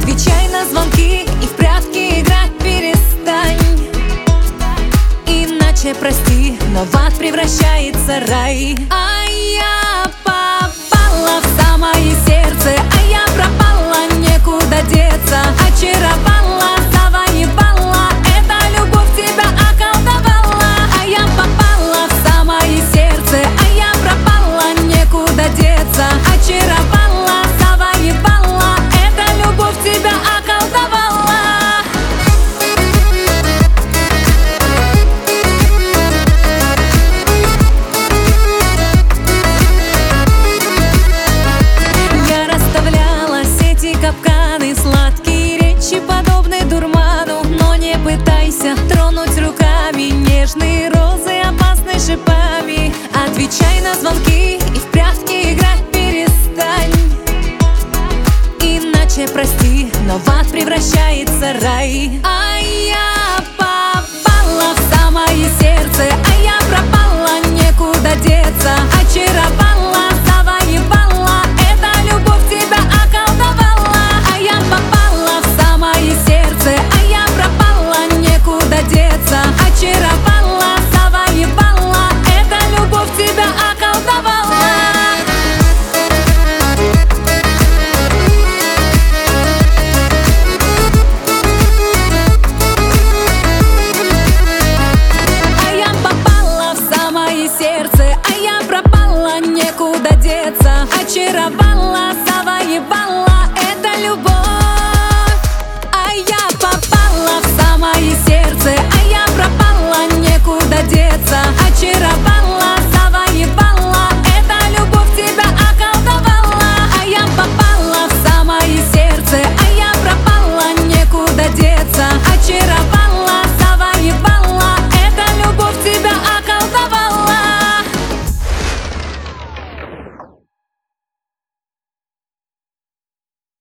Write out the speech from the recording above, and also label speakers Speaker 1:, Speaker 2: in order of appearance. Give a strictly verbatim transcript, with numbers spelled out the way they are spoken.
Speaker 1: Отвечай на звонки и в прятки играть перестань. Иначе, прости, но в ад превращается рай. А я попала в самое сердце, а я пропала, некуда деться. Очаровала, завоевала, эта любовь тебя околдовала. А я попала в самое сердце, а я пропала, некуда деться. Очаровала, завоевала, эта любовь тебя околдовала. Я расставляла сети, капканы, сладкие речи, подобные дурману. Но не пытайся тронуть руками нежные розы, опасны шипами. Отвечай на звонки и в прятки играть перестань. Иначе, прости, но в ад превращается рай. А я попала в самое сердце, а я пропала, некуда деться. Очаровала, завоевала, эта любовь тебя околдовала. А я попала в самое сердце, а я пропала, некуда деться. Очаровала, завоевала, эта любовь тебя околдовала. Сердце, а я пропала, некуда деться. Очаровала, завоевала.